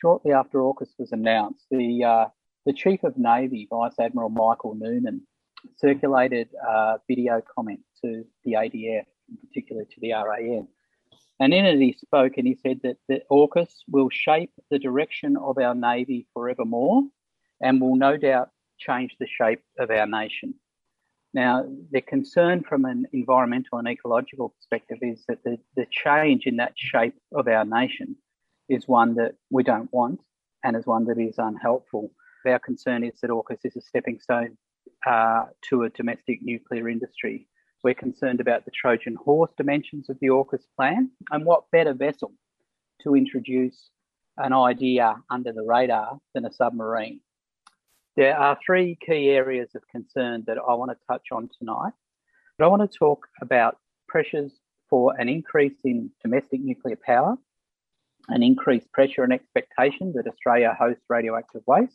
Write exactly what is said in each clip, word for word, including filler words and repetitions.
shortly after AUKUS was announced, the uh, the Chief of Navy, Vice Admiral Michael Noonan, circulated a video comment to the A D F, in particular to the R A N. And in it he spoke and he said that the AUKUS will shape the direction of our Navy forevermore and will no doubt change the shape of our nation. Now, the concern from an environmental and ecological perspective is that the, the change in that shape of our nation is one that we don't want and is one that is unhelpful. Our concern is that AUKUS is a stepping stone uh, to a domestic nuclear industry. We're concerned about the Trojan horse dimensions of the AUKUS plan, and what better vessel to introduce an idea under the radar than a submarine. There are three key areas of concern that I want to touch on tonight. But I want to talk about pressures for an increase in domestic nuclear power, an increased pressure and expectation that Australia hosts radioactive waste,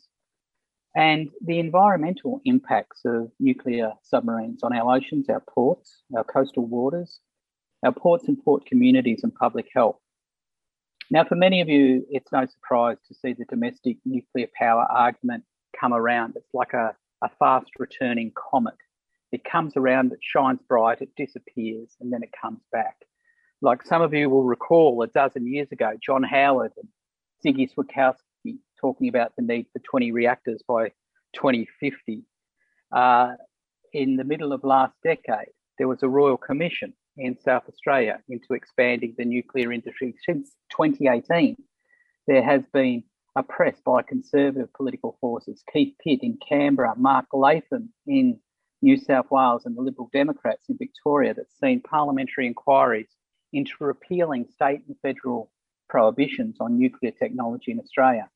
and the environmental impacts of nuclear submarines on our oceans, our ports, our coastal waters, our ports and port communities and public health. Now, for many of you, it's no surprise to see the domestic nuclear power argument come around. It's like a, a fast returning comet. It comes around, it shines bright, it disappears, and then it comes back. Like some of you will recall, a dozen years ago, John Howard and Ziggy Switkowski talking about the need for twenty reactors by twenty fifty. Uh, in the middle of last decade, there was a Royal Commission in South Australia into expanding the nuclear industry. Since twenty eighteen, there has been a press by conservative political forces, Keith Pitt in Canberra, Mark Latham in New South Wales, and the Liberal Democrats in Victoria, that's seen parliamentary inquiries into repealing state and federal prohibitions on nuclear technology in Australia.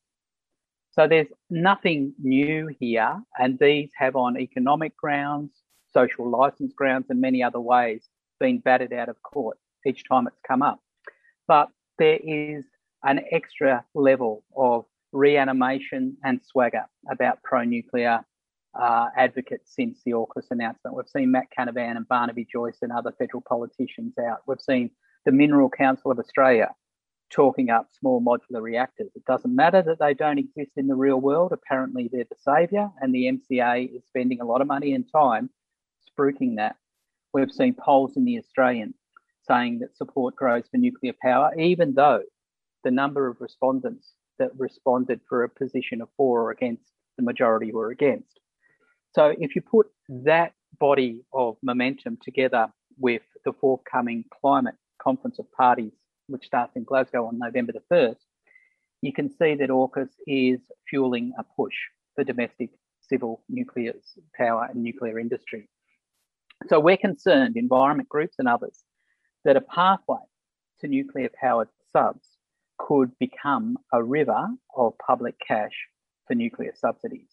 So there's nothing new here, and these have on economic grounds, social licence grounds, and many other ways been batted out of court each time it's come up. But there is an extra level of reanimation and swagger about pro-nuclear uh, advocates since the AUKUS announcement. We've seen Matt Canavan and Barnaby Joyce and other federal politicians out. We've seen the Mineral Council of Australia talking up small modular reactors. It doesn't matter that they don't exist in the real world. Apparently they're the saviour, and the M C A is spending a lot of money and time spruiking that. We've seen polls in the Australian saying that support grows for nuclear power, even though the number of respondents that responded for a position of for or against, the majority were against. So if you put that body of momentum together with the forthcoming climate conference of parties, which starts in Glasgow on November the first, you can see that AUKUS is fueling a push for domestic civil nuclear power and nuclear industry. So we're concerned, environment groups and others, that a pathway to nuclear powered subs could become a river of public cash for nuclear subsidies.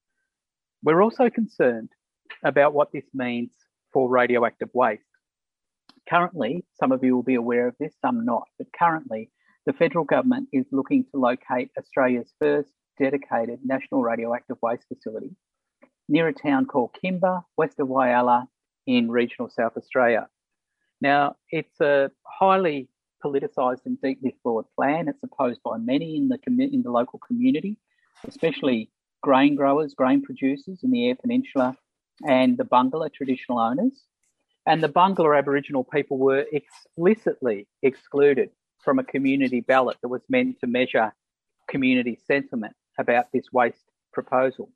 We're also concerned about what this means for radioactive waste. Currently, some of you will be aware of this, some not, but currently the federal government is looking to locate Australia's first dedicated national radioactive waste facility near a town called Kimba, west of Whyalla in regional South Australia. Now, it's a highly politicised and deeply flawed plan. It's opposed by many in the commu- in the local community, especially grain growers, grain producers in the Eyre Peninsula and the Bungala traditional owners. And the Bungala Aboriginal people were explicitly excluded from a community ballot that was meant to measure community sentiment about this waste proposal.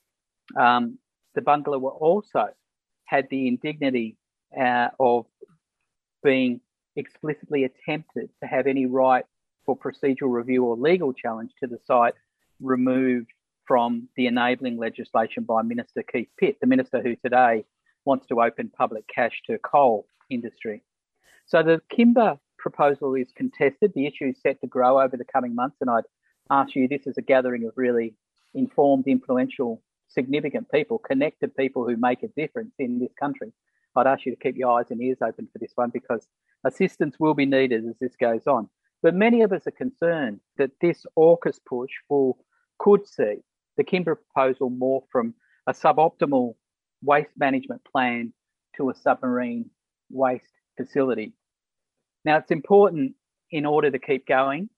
Um, the Bungala were also had the indignity uh, of being explicitly attempted to have any right for procedural review or legal challenge to the site removed from the enabling legislation by Minister Keith Pitt, the minister who today wants to open public cash to coal industry. So the Kimba proposal is contested. The issue is set to grow over the coming months, and I'd ask you, this is a gathering of really informed, influential, significant people, connected people who make a difference in this country. I'd ask you to keep your eyes and ears open for this one, because assistance will be needed as this goes on. But many of us are concerned that this AUKUS push will could see the Kimba proposal morph from a suboptimal waste management plan to a submarine waste facility. Now, it's important, in order to keep going,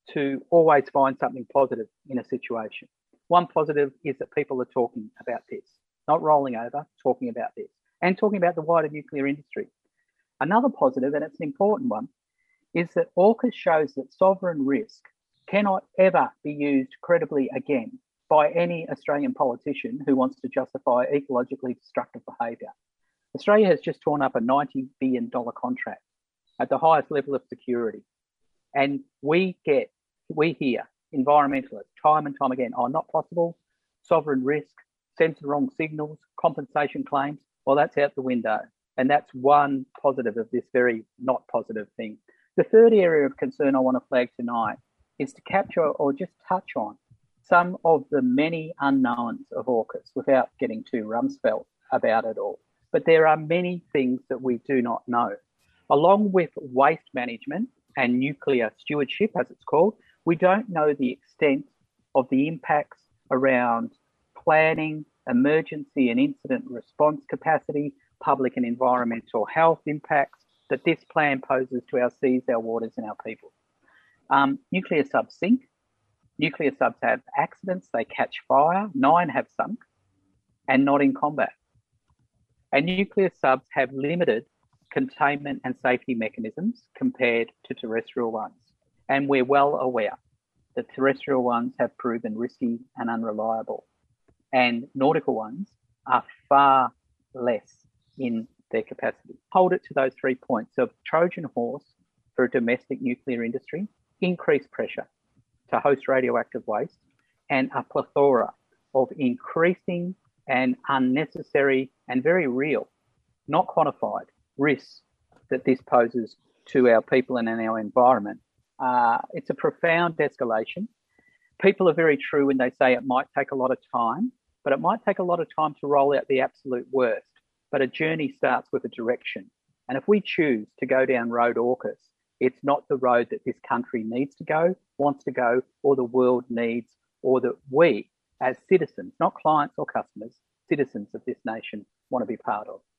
to always find something positive in a situation. One positive is that people are talking about this, not rolling over, talking about this, and talking about the wider nuclear industry. Another positive, and it's an important one, is that AUKUS shows that sovereign risk cannot ever be used credibly again by any Australian politician who wants to justify ecologically destructive behaviour. Australia has just torn up a ninety billion dollars contract at the highest level of security. And we get, we hear environmentalists time and time again, oh, not possible, sovereign risk, sends the wrong signals, compensation claims. Well, that's out the window. And that's one positive of this very not positive thing. The third area of concern I want to flag tonight is to capture or just touch on some of the many unknowns of AUKUS without getting too Rumsfeld about it all. But there are many things that we do not know. Along with waste management and nuclear stewardship, as it's called, we don't know the extent of the impacts around planning, emergency and incident response capacity, public and environmental health impacts that this plan poses to our seas, our waters and our people. Um, nuclear subs sink. Nuclear subs have accidents, they catch fire. Nine have sunk and not in combat. And nuclear subs have limited containment and safety mechanisms compared to terrestrial ones. And we're well aware that terrestrial ones have proven risky and unreliable. And nautical ones are far less in their capacity. Hold it to those three points of Trojan horse for a domestic nuclear industry, increased pressure to host radioactive waste, and a plethora of increasing and unnecessary and very real, not quantified, risks that this poses to our people and our environment. Uh, it's a profound escalation. People are very true when they say it might take a lot of time, but it might take a lot of time to roll out the absolute worst. But a journey starts with a direction. And if we choose to go down road AUKUS, it's not the road that this country needs to go, wants to go, or the world needs, or that we as citizens, not clients or customers, citizens of this nation want to be part of.